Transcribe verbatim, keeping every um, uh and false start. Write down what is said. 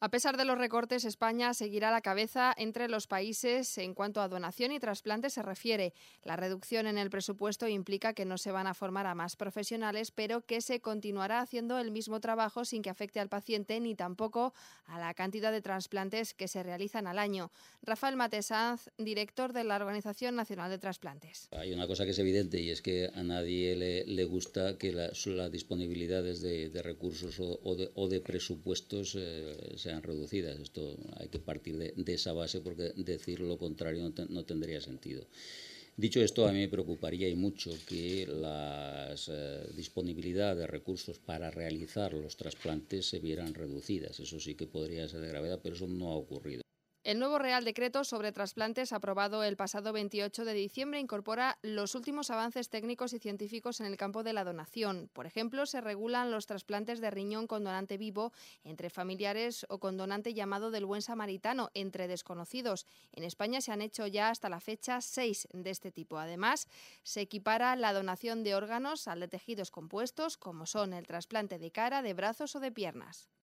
A pesar de los recortes, España seguirá a la cabeza entre los países en cuanto a donación y trasplante se refiere. La reducción en el presupuesto implica que no se van a formar a más profesionales, pero que se continuará haciendo el mismo trabajo sin que afecte al paciente ni tampoco a la cantidad de trasplantes que se realizan al año. Rafael Matesanz, director de la Organización Nacional de Trasplantes. Hay una cosa que es evidente y es que a nadie le, le gusta que las la disponibilidades de, de recursos o, o, de, o de presupuestos eh, sean reducidas. Esto hay que partir de, de esa base porque decir lo contrario no, te, no tendría sentido. Dicho esto, a mí me preocuparía y mucho que la eh, disponibilidad de recursos para realizar los trasplantes se vieran reducidas. Eso sí que podría ser de gravedad, pero eso no ha ocurrido. El nuevo Real Decreto sobre trasplantes, aprobado el pasado veintiocho de diciembre, incorpora los últimos avances técnicos y científicos en el campo de la donación. Por ejemplo, se regulan los trasplantes de riñón con donante vivo entre familiares o con donante llamado del buen samaritano entre desconocidos. En España se han hecho ya hasta la fecha seis de este tipo. Además, se equipara la donación de órganos al de tejidos compuestos, como son el trasplante de cara, de brazos o de piernas.